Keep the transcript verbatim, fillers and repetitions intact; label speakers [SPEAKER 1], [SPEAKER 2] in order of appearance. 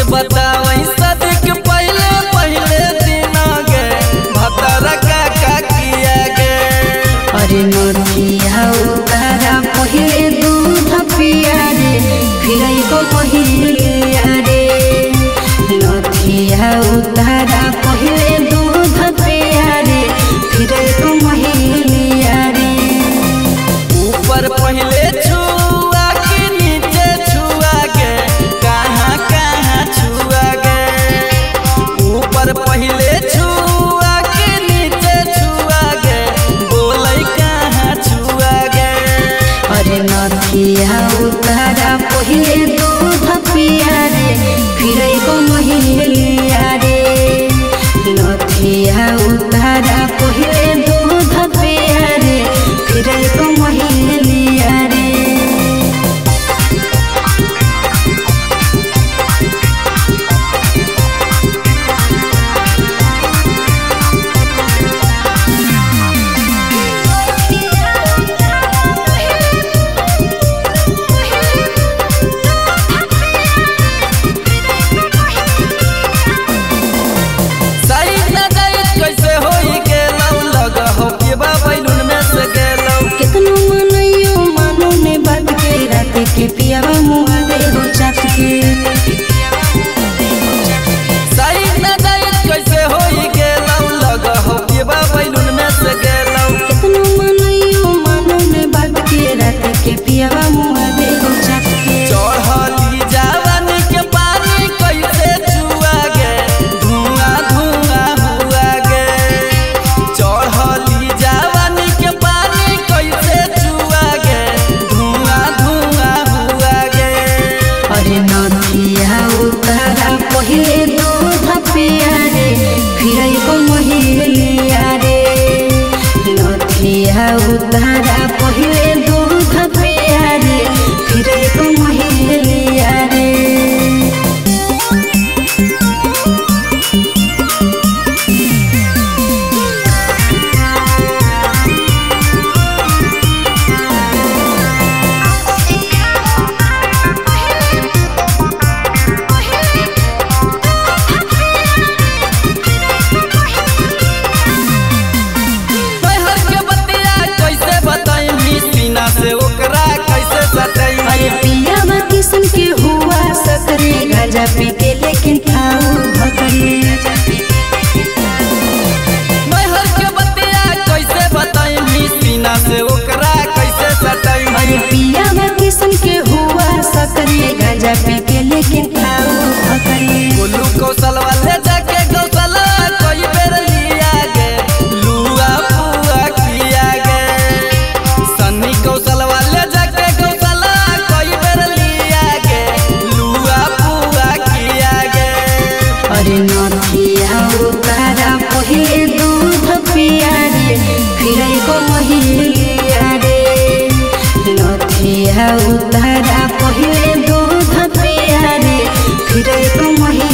[SPEAKER 1] बतावई सदी के पहले पहले दिन गे भतरा का का किया गे।
[SPEAKER 2] अरे नदिया उतारा पहिले दूध पिया रे फिर को पहिलिया रे। नदिया उतारा पहिले दूध पिया रे फिर को महिलिया रे।
[SPEAKER 1] ऊपर पहले छुआ के नीचे छुआ गे कहाँ कहाँ छुआ गे। ऊपर पहले छुआ के नीचे छुआ गे बोलै कहाँ छुआ गे।
[SPEAKER 2] अरे नदिया उतारा पहिले दूध पिया रे फिर को महिलिया रे। नदिया उतारा पहिले दूध पिया रे फिर को महिलिया रे। के पियावा मुआ दे हो चाट के
[SPEAKER 1] सही न जाई कैसे होई गेलौ लग हो के बा बैलून में से गेलौ।
[SPEAKER 2] कितनो मनइयो मानो ने बात के रात के पियावा मुआ दे हो चाट के।
[SPEAKER 1] चढ़ली जवानी के पानी कैसे छुआ गे धुआं धुआं हुआ गे। चढ़ली जवानी के पानी कैसे छुआ गे धुआं धुआं हुआ गे।
[SPEAKER 2] अरे नदिया उतारा पहिले दूध पिया रे फिर को महिलिया रे। नदिया उतारा पहिले दूध पिया रे फिर को महिलिया रे।
[SPEAKER 1] से ओकरा कैसे सतई।
[SPEAKER 2] अरे पिया किस्म के हुआ सकरे गाजा पी के लेकिन खाऊ भकरे।
[SPEAKER 1] मैहर के बतिया कैसे बताई सीना से ओकरा कैसे सतई।
[SPEAKER 2] अरे पिया किस्म के हुआ सकरे गाजा पी के लेकिन खाऊ भकरे।
[SPEAKER 1] गोलू कौशल वाले जाके गौशाला कई बेर लिया गे लुआ पुआ किया गे। सन्नी कौशल वाले जाके गौशाला कई बेर लिया गे लुआ पुआ किया गे।
[SPEAKER 2] अरे नदिया उतारा पहिले दूध पिया रे फिर को महिलिया रे। नदिया उतारा पहिले दूध पिया रे फिर को महिलिया